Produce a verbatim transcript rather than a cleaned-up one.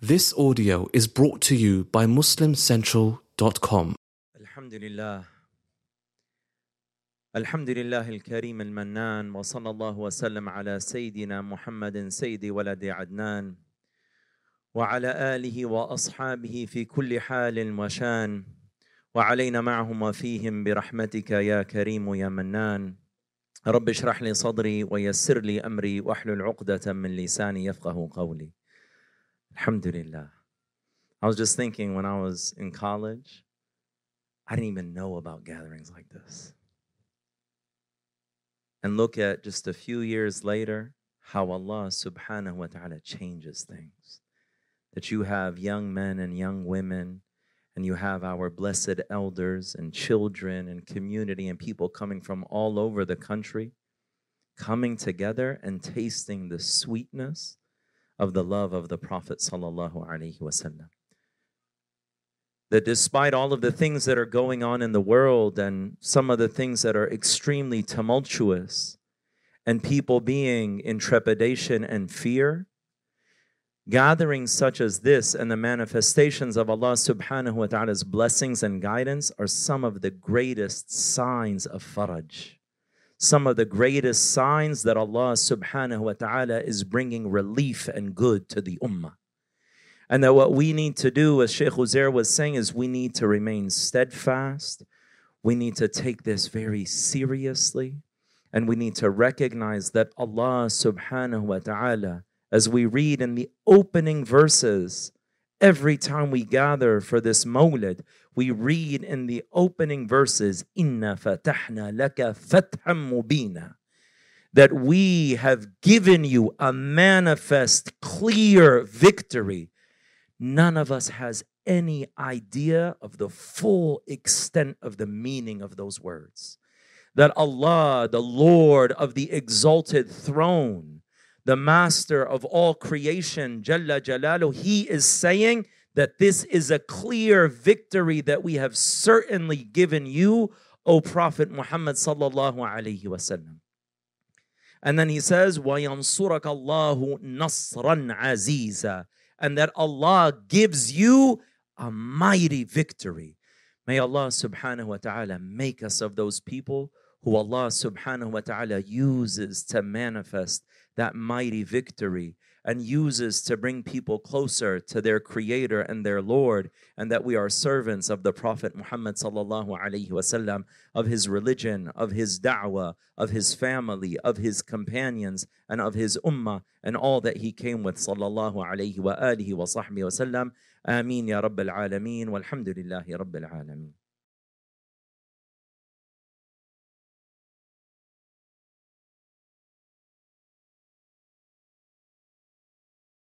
This audio is brought to you by Muslim Central dot com. Alhamdulillah. Alhamdulillah al-Kareem al-Mannan wa sallallahu wa sallam ala Sayyidina Muhammadin Sayyidi waladi Adnan wa ala alihi wa ashabihi fi kulli halin wa shan wa alayna ma'ahum wa fihim bi rahmatika ya Kareem ya Mannan. Rabbi shrah li sadri wa yassir li amri wa ahlul uqdatan min lisani yafqahu qawli. Alhamdulillah. I was just thinking when I was in college, I didn't even know about gatherings like this. And look at just a few years later, how Allah subhanahu wa ta'ala changes things. That you have young men and young women, and you have our blessed elders and children and community and people coming from all over the country, coming together and tasting the sweetness of the love of the Prophet sallallahu alaihi wasallam. That despite all of the things that are going on in the world and some of the things that are extremely tumultuous and people being in trepidation and fear, gatherings such as this and the manifestations of Allah subhanahu wa ta'ala's blessings and guidance are some of the greatest signs of faraj. Some of the greatest signs that Allah subhanahu wa ta'ala is bringing relief and good to the ummah. And that what we need to do, as Shaykh Uzair was saying, is we need to remain steadfast. We need to take this very seriously. And we need to recognize that Allah subhanahu wa ta'ala, as we read in the opening verses, every time we gather for this mawlid, we read in the opening verses, Inna fatahna laka fatham mubina, that we have given you a manifest, clear victory. None of us has any idea of the full extent of the meaning of those words. That Allah, the Lord of the exalted throne, the master of all creation, Jalla Jalalu, He is saying that this is a clear victory that we have certainly given you, O Prophet Muhammad sallallahu alaihi wasallam. And then He says, وَيَنْصُرَكَ اللَّهُ نَصْرًا عَزِيزًا, and that Allah gives you a mighty victory. May Allah subhanahu wa ta'ala make us of those people who Allah subhanahu wa ta'ala uses to manifest that mighty victory and uses to bring people closer to their Creator and their Lord, and that we are servants of the Prophet Muhammad sallallahu alaihi wasallam, of his religion, of his da'wah, of his family, of his companions, and of his ummah, and all that he came with sallallahu alaihi wa alihi wa sahbihi wa sallam. Ameen ya Rabbil Alameen, walhamdulillahi Rabbil Alameen.